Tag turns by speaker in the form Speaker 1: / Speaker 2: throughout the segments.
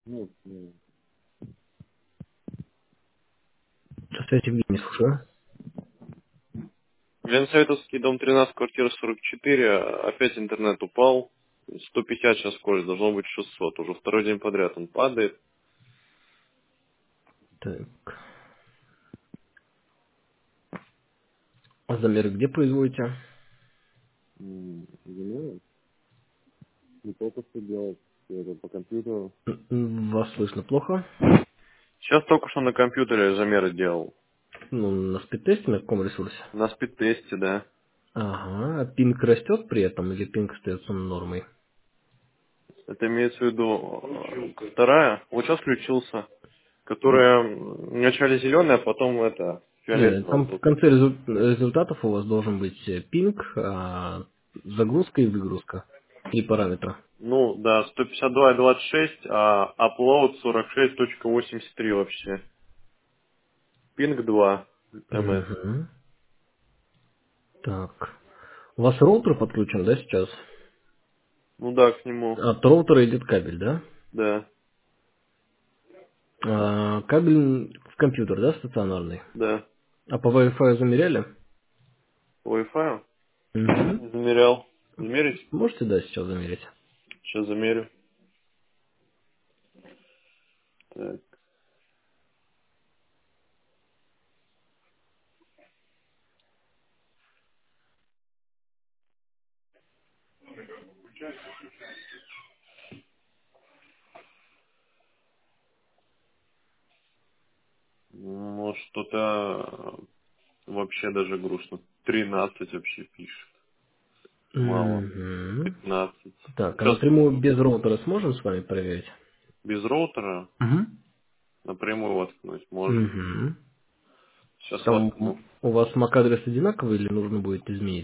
Speaker 1: Здравствуйте, Евгений, слушаю.
Speaker 2: Ленсоветовский, дом 13, квартира 44. Опять интернет упал. 150 сейчас скорость, должно быть 600. Уже второй день подряд он падает.
Speaker 1: Так. А замеры где производите?
Speaker 2: Замеры? Не только что делать, это по компьютеру.
Speaker 1: Вас слышно плохо.
Speaker 2: Сейчас только что на компьютере замеры делал.
Speaker 1: Ну, на спидтесте на каком ресурсе?
Speaker 2: На спид-тесте, да.
Speaker 1: Ага. А пинг растет при этом или пинг остается нормой?
Speaker 2: Это имеется в виду вторая. Вот сейчас включился. Которая вначале зеленая, а потом это
Speaker 1: Не,
Speaker 2: фиолетовая.
Speaker 1: там в конце результатов у вас должен быть пинг, загрузка и выгрузка. Три параметра.
Speaker 2: Ну, да, 152.26, а upload 46.83 вообще. Пинг 2 ms.
Speaker 1: Угу. Так. У вас роутер подключен, да, сейчас?
Speaker 2: Ну да, к нему.
Speaker 1: От роутера идет кабель, да?
Speaker 2: Да,
Speaker 1: Кабель в компьютер, да, стационарный?
Speaker 2: да.
Speaker 1: А по Wi-Fi замеряли?
Speaker 2: Wi-Fi?
Speaker 1: Угу.
Speaker 2: Не замерял. Замерить?
Speaker 1: Можете, да, сейчас замерить?
Speaker 2: Сейчас замерю. Так. Ну, что-то вообще даже грустно. 13 вообще пишет. Мало.
Speaker 1: Угу.
Speaker 2: 15.
Speaker 1: Так, а
Speaker 2: Сейчас
Speaker 1: напрямую без роутера сможем с вами проверить?
Speaker 2: без роутера
Speaker 1: Угу.
Speaker 2: напрямую воткнуть можно.
Speaker 1: Угу.
Speaker 2: Сейчас
Speaker 1: Там
Speaker 2: воткну.
Speaker 1: у вас MAC-адрес одинаковый или нужно будет изменить?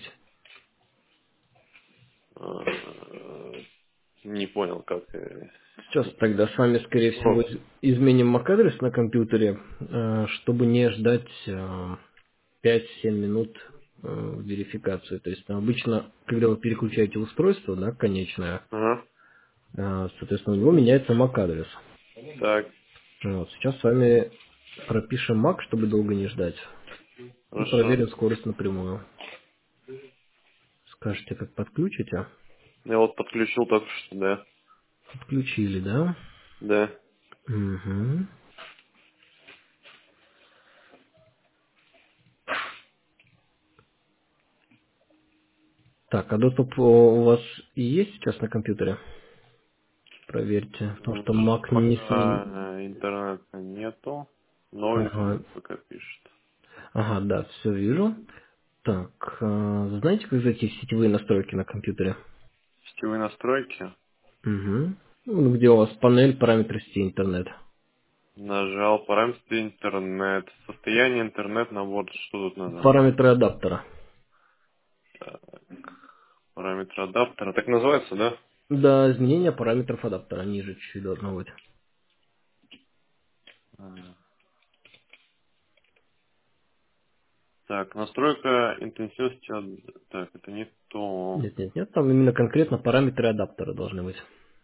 Speaker 2: Э, Не понял, как.
Speaker 1: Сейчас тогда с вами, скорее всего,
Speaker 2: Ну,
Speaker 1: изменим MAC-адрес на компьютере, чтобы не ждать 5-7 минут верификации. То есть обычно, когда вы переключаете устройство, да, конечное,
Speaker 2: ага.
Speaker 1: соответственно, у него меняется MAC-адрес.
Speaker 2: Так,
Speaker 1: Вот, сейчас с вами пропишем MAC, чтобы долго не ждать. И
Speaker 2: хорошо.
Speaker 1: проверим скорость напрямую. Скажете, как подключите?
Speaker 2: Я вот подключил только что, да.
Speaker 1: Подключили, да?
Speaker 2: Да.
Speaker 1: Угу. Так, а доступ у вас есть сейчас на компьютере? Проверьте. Потому что
Speaker 2: Сейчас
Speaker 1: Mac не...
Speaker 2: пока интернета нету. Но интернет
Speaker 1: Ага,
Speaker 2: пока пишет.
Speaker 1: ага, да, все вижу. Так, знаете, как зайти в сетевые настройки на компьютере?
Speaker 2: Сетевые настройки.
Speaker 1: Угу. Ну, где у вас панель, параметры сети интернет.
Speaker 2: Нажал параметры интернет. Состояние интернет, набор. Что тут надо?
Speaker 1: Параметры адаптера.
Speaker 2: Так, параметры адаптера. Так называется, да?
Speaker 1: Да, изменение параметров адаптера ниже чуть-чуть должно быть.
Speaker 2: Так, настройка интенсивности. Так, это не то.
Speaker 1: Нет, нет, нет, там именно конкретно параметры адаптера должны быть.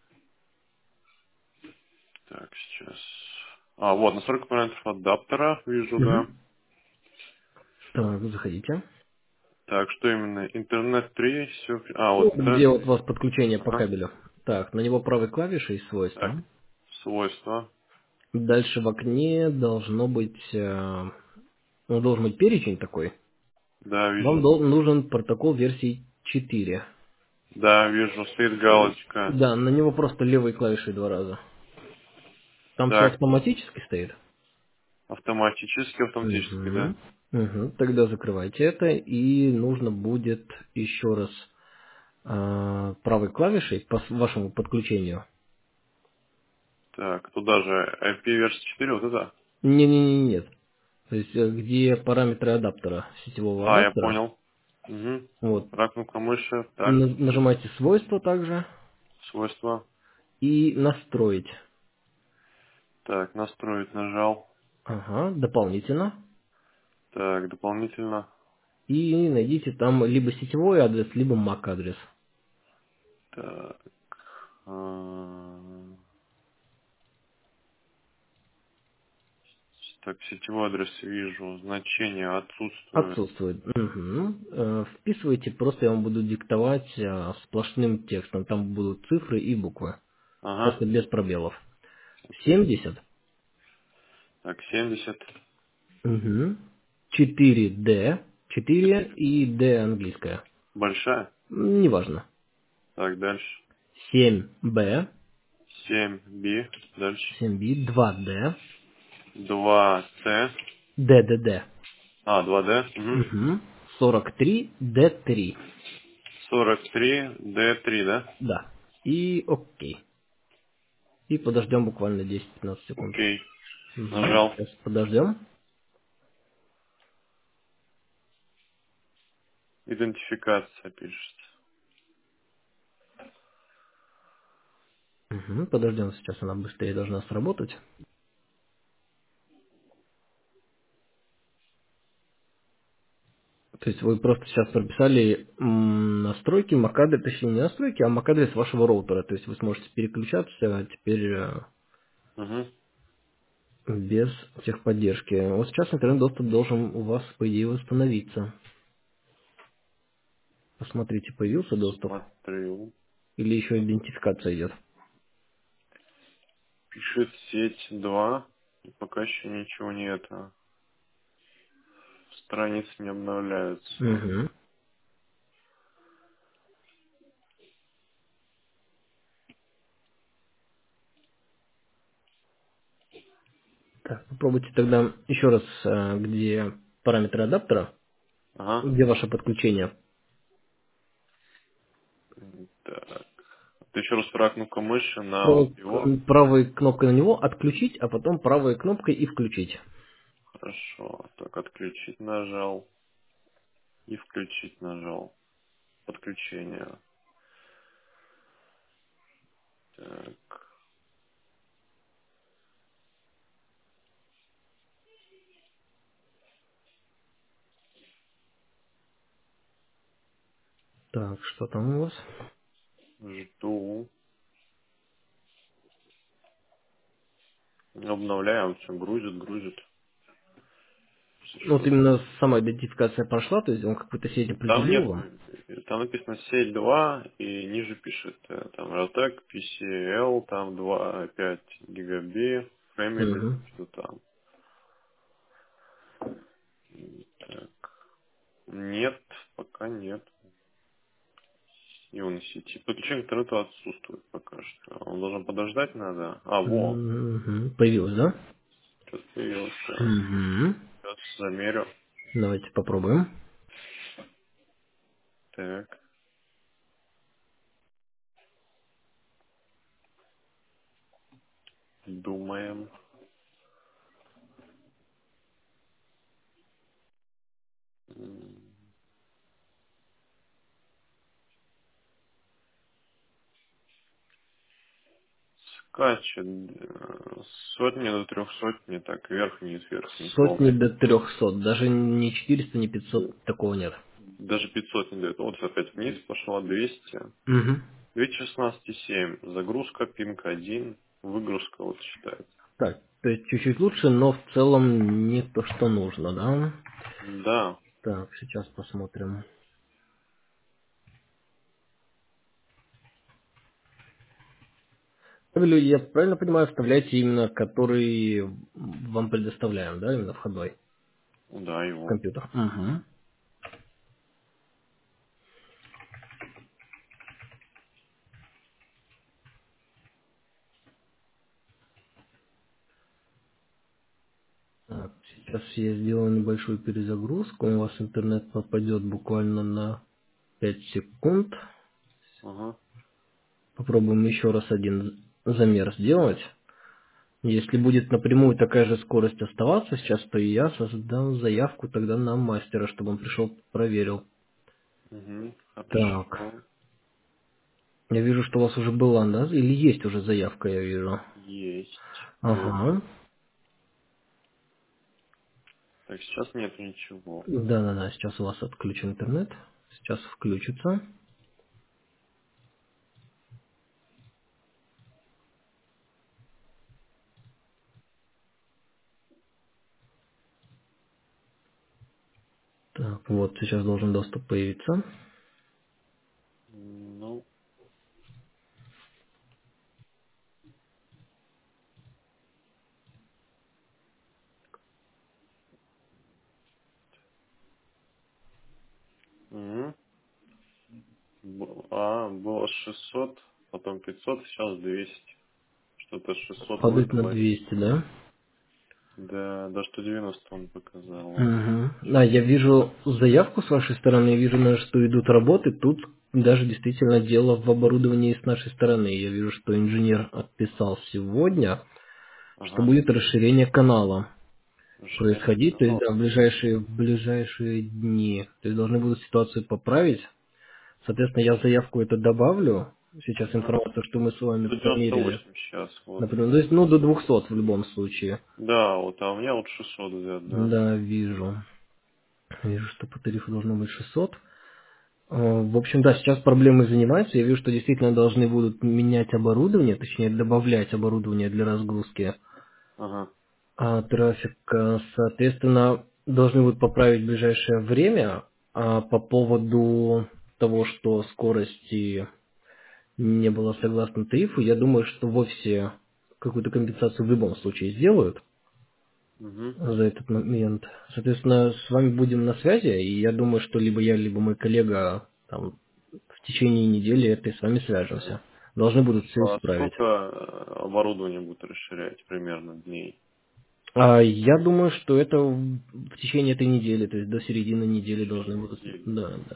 Speaker 2: Так, сейчас. А, вот, настройка параметров адаптера, вижу,
Speaker 1: Угу.
Speaker 2: да.
Speaker 1: Так, заходите.
Speaker 2: Так, что именно? Интернет 3, все. А,
Speaker 1: Ну,
Speaker 2: вот
Speaker 1: где
Speaker 2: это.
Speaker 1: вот у вас подключение по
Speaker 2: Ага.
Speaker 1: кабелю. Так, на него правой клавишей
Speaker 2: Так,
Speaker 1: свойства.
Speaker 2: свойства.
Speaker 1: Дальше в окне должно быть, ну, должен быть перечень такой.
Speaker 2: Да,
Speaker 1: Вам
Speaker 2: вижу.
Speaker 1: нужен протокол версии 4.
Speaker 2: Да, вижу, стоит галочка.
Speaker 1: Да, на него просто левой клавишей два раза. Там все
Speaker 2: Так,
Speaker 1: автоматически стоит.
Speaker 2: автоматически, да.
Speaker 1: Угу. Угу. Тогда закрывайте это, и нужно будет еще раз правой клавишей по вашему подключению.
Speaker 2: Так, туда же IP версия 4, вот это.
Speaker 1: Не, нет. То есть где параметры адаптера, сетевого
Speaker 2: А, я
Speaker 1: адаптера.
Speaker 2: понял. Угу.
Speaker 1: Вот.
Speaker 2: Правая кнопка мыши. Так,
Speaker 1: Нажимайте свойства также
Speaker 2: свойства.
Speaker 1: и настроить.
Speaker 2: Так, настроить нажал.
Speaker 1: Ага, дополнительно.
Speaker 2: Так, дополнительно.
Speaker 1: И найдите там либо сетевой адрес, либо MAC адрес.
Speaker 2: Так. Так, сетевой адрес вижу, значение отсутствует.
Speaker 1: Отсутствует. Мгм. Вписывайте, просто я вам буду диктовать сплошным текстом. Там будут цифры и буквы.
Speaker 2: Ага,
Speaker 1: Просто без пробелов.
Speaker 2: окей.
Speaker 1: 70.
Speaker 2: Так, 70.
Speaker 1: Угу. 4D. 4 и D английская.
Speaker 2: Большая.
Speaker 1: Неважно.
Speaker 2: Так, дальше.
Speaker 1: 7B.
Speaker 2: 7B. Дальше.
Speaker 1: 7B. 2D.
Speaker 2: 2C.
Speaker 1: DDD.
Speaker 2: А, 2D. Угу.
Speaker 1: Угу. 43 D3.
Speaker 2: 43 D3, да?
Speaker 1: Да. И окей. И подождем буквально 10-15 секунд.
Speaker 2: Окей.
Speaker 1: Угу.
Speaker 2: Нажал.
Speaker 1: Сейчас подождем.
Speaker 2: Идентификация пишется.
Speaker 1: Угу. Подождем, сейчас она быстрее должна сработать. То есть вы просто сейчас прописали настройки MAC-адрес, точнее не настройки, а MAC-адрес вашего роутера. То есть вы сможете переключаться теперь
Speaker 2: Угу.
Speaker 1: без техподдержки. Вот сейчас интернет-доступ должен у вас, по идее, восстановиться. Посмотрите, появился доступ
Speaker 2: Смотрю.
Speaker 1: или еще идентификация идет.
Speaker 2: Пишет сеть 2. И пока еще ничего нет. Страницы не обновляются.
Speaker 1: Угу. Так, попробуйте тогда еще раз, где параметры адаптера,
Speaker 2: Ага.
Speaker 1: где ваше подключение.
Speaker 2: Так. Ты еще раз правая кнопка мыши на вот его.
Speaker 1: Правой кнопкой на него отключить, а потом правой кнопкой и включить.
Speaker 2: Хорошо. Так, отключить нажал. И включить нажал. Подключение. Так.
Speaker 1: Так, что там у вас?
Speaker 2: Жду. Обновляем. Все грузит.
Speaker 1: Ну, вот именно сама идентификация прошла, то есть он какую-то сеть
Speaker 2: Там
Speaker 1: определил
Speaker 2: нет,
Speaker 1: вам.
Speaker 2: там написано сеть 2 и ниже пишет там Rotec, PCL, там 2,5 гигабит, Family,
Speaker 1: Угу.
Speaker 2: там что там. Так. Нет, пока нет. И он сети. Подключение к интернету отсутствует пока что. Он должен подождать надо. А, во,
Speaker 1: Угу. Появилось, да?
Speaker 2: что-то появилось.
Speaker 1: Угу.
Speaker 2: Сейчас замерю.
Speaker 1: Давайте попробуем.
Speaker 2: Так, думаем. М, Скачет сотни до 300, так, вверх-вниз, вверх-вниз,
Speaker 1: Сотни
Speaker 2: полный.
Speaker 1: до 300, даже не 400, не 500, такого нет.
Speaker 2: Даже 500 не дает. Вот опять вниз пошла 200.
Speaker 1: Угу.
Speaker 2: 216,7. Загрузка, пинг 1. Выгрузка вот считается.
Speaker 1: Так, то есть чуть-чуть лучше, но в целом не то, что нужно, да?
Speaker 2: Да,
Speaker 1: Так, сейчас посмотрим. Я правильно понимаю, вставляете именно который вам предоставляем, да, именно входной
Speaker 2: да,
Speaker 1: в
Speaker 2: его.
Speaker 1: компьютер? Угу. Так, сейчас я сделаю небольшую перезагрузку. У вас интернет попадет буквально на 5 секунд.
Speaker 2: Ага.
Speaker 1: Попробуем еще раз один замер сделать. Если будет напрямую такая же скорость оставаться сейчас, то и я создам заявку тогда на мастера, чтобы он пришел, проверил.
Speaker 2: Угу.
Speaker 1: Так,
Speaker 2: Хорошо.
Speaker 1: я вижу, что у вас уже была, да? Или есть уже заявка, я вижу.
Speaker 2: Есть.
Speaker 1: Ага.
Speaker 2: Так, сейчас нет ничего.
Speaker 1: Да-да-да, сейчас у вас отключен интернет. Сейчас включится. Так, вот сейчас должен доступ появиться.
Speaker 2: Ну, мгм. Было 600, потом 500, сейчас 200. Что-то 600
Speaker 1: Падает на
Speaker 2: выдалось.
Speaker 1: 200, да?
Speaker 2: Да, до 190 он показал. Вот.
Speaker 1: Угу. Да, я вижу заявку с вашей стороны, я вижу, что идут работы. Тут даже действительно дело в оборудовании с нашей стороны. Я вижу, что инженер отписал сегодня, что
Speaker 2: Ага.
Speaker 1: будет расширение канала
Speaker 2: Расширение
Speaker 1: происходить, то есть
Speaker 2: канала.
Speaker 1: да, в ближайшие дни. То есть должны будут ситуацию поправить. Соответственно, я заявку это добавлю. Сейчас
Speaker 2: Ага.
Speaker 1: информацию, что мы с вами померили.
Speaker 2: 198 сейчас, вот.
Speaker 1: Например, то есть, ну, до 200 в любом случае.
Speaker 2: Да, вот, а у меня вот 600 взят, да.
Speaker 1: Да, вижу. Вижу, что по тарифу должно быть 600. В общем, да, сейчас проблемой занимаются. Я вижу, что действительно должны будут менять оборудование, точнее добавлять оборудование для разгрузки
Speaker 2: Ага.
Speaker 1: трафика. Соответственно, должны будут поправить в ближайшее время. А по поводу того, что скорости не было согласно тарифу, я думаю, что в офисе какую-то компенсацию в любом случае сделают
Speaker 2: Угу.
Speaker 1: за этот момент. Соответственно, с вами будем на связи, и я думаю, что либо я, либо мой коллега там, в течение недели этой с вами свяжемся. Должны будут все
Speaker 2: А
Speaker 1: исправить.
Speaker 2: сколько оборудования будут расширять примерно дней?
Speaker 1: Я думаю, что это в течение этой недели, то есть до середины
Speaker 2: В
Speaker 1: недели должны
Speaker 2: течение
Speaker 1: будут.
Speaker 2: недели.
Speaker 1: Да, да.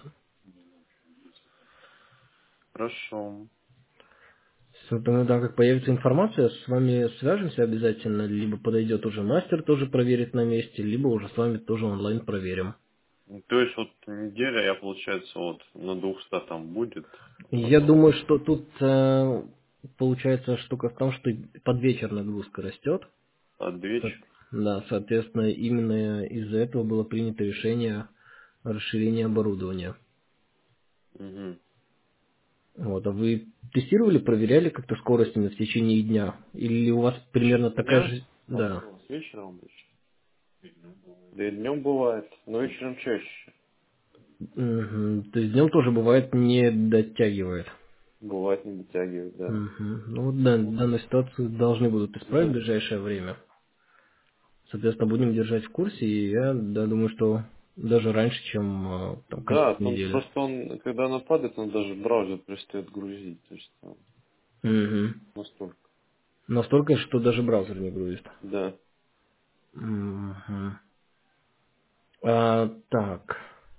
Speaker 2: Хорошо.
Speaker 1: Всё, тогда, да, как появится информация, с вами свяжемся обязательно, либо подойдет уже мастер, тоже проверит на месте, либо уже с вами тоже онлайн проверим.
Speaker 2: То есть вот неделя, я, получается, вот на 200 там будет,
Speaker 1: Я
Speaker 2: потом
Speaker 1: думаю, что тут получается штука в том, что под вечер нагрузка растет.
Speaker 2: под вечер.
Speaker 1: Да, соответственно, именно из-за этого было принято решение о расширении оборудования.
Speaker 2: Угу.
Speaker 1: Вот, а вы тестировали, проверяли как-то скорость именно в течение дня? Или у вас
Speaker 2: В
Speaker 1: примерно
Speaker 2: течение
Speaker 1: такая
Speaker 2: дня?
Speaker 1: же...
Speaker 2: А
Speaker 1: Да.
Speaker 2: что, с вечера обычно? Да и днем бывает, но вечером чаще.
Speaker 1: Мгм. То есть днем тоже бывает не дотягивает.
Speaker 2: Бывает не дотягивает, да.
Speaker 1: Мгм. Ну вот да, данную ситуацию должны будут исправить в ближайшее время. Соответственно, будем держать в курсе, и я да, думаю, что даже раньше, чем там, конец
Speaker 2: Да, он
Speaker 1: недели.
Speaker 2: просто он, когда она падает, он даже браузер перестает грузить. То есть там
Speaker 1: Мгм.
Speaker 2: настолько.
Speaker 1: Настолько, что даже браузер не грузит.
Speaker 2: Да.
Speaker 1: Мгм. Так.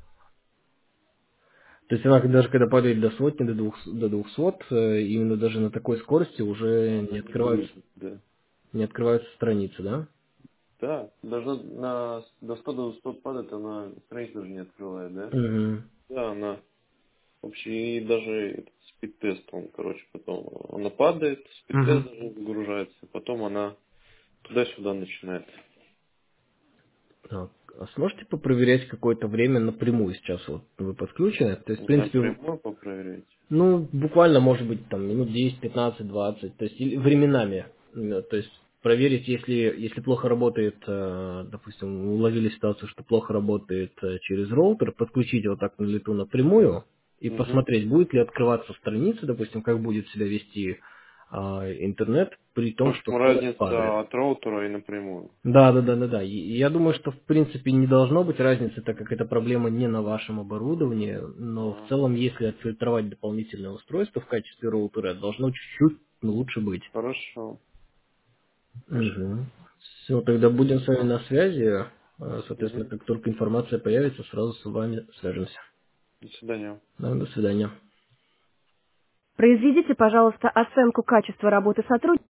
Speaker 1: То есть она даже когда падает до сотни, до 200, именно даже на такой скорости уже
Speaker 2: Она
Speaker 1: не
Speaker 2: не
Speaker 1: открываются,
Speaker 2: грузит, да.
Speaker 1: не открываются страницы, да?
Speaker 2: Да, даже до 100 до 200 падает, она страницу даже не открывает, да?
Speaker 1: Мгм.
Speaker 2: Да, она вообще и даже этот спид-тест, он, короче, потом она падает, спид-тест
Speaker 1: Мгм.
Speaker 2: даже загружается, потом она туда-сюда начинает.
Speaker 1: Так, а сможете попроверять какое-то время напрямую сейчас вот вы подключены? То есть, в принципе,
Speaker 2: Напрямую попроверять.
Speaker 1: ну, буквально, может быть, там, минут 10, 15, 20, то есть временами. То есть проверить, если плохо работает, допустим, уловили ситуацию, что плохо работает через роутер, подключить его так на лету напрямую и
Speaker 2: Угу.
Speaker 1: посмотреть, будет ли открываться страница, допустим, как будет себя вести интернет, при
Speaker 2: В
Speaker 1: том, что
Speaker 2: общем,
Speaker 1: скорость падает.
Speaker 2: разница от роутера и напрямую.
Speaker 1: Да, да, да, да, да. И я думаю, что в принципе не должно быть разницы, так как эта проблема не на вашем оборудовании, но в
Speaker 2: Ага.
Speaker 1: целом, если отфильтровать дополнительное устройство в качестве роутера, должно чуть-чуть лучше быть.
Speaker 2: Хорошо. Хорошо.
Speaker 1: Угу. Все, тогда будем с вами на связи. Соответственно,
Speaker 2: Угу.
Speaker 1: как только информация появится, сразу с вами свяжемся.
Speaker 2: До свидания.
Speaker 1: Да, до свидания.
Speaker 3: Произведите, пожалуйста, оценку качества работы сотрудника.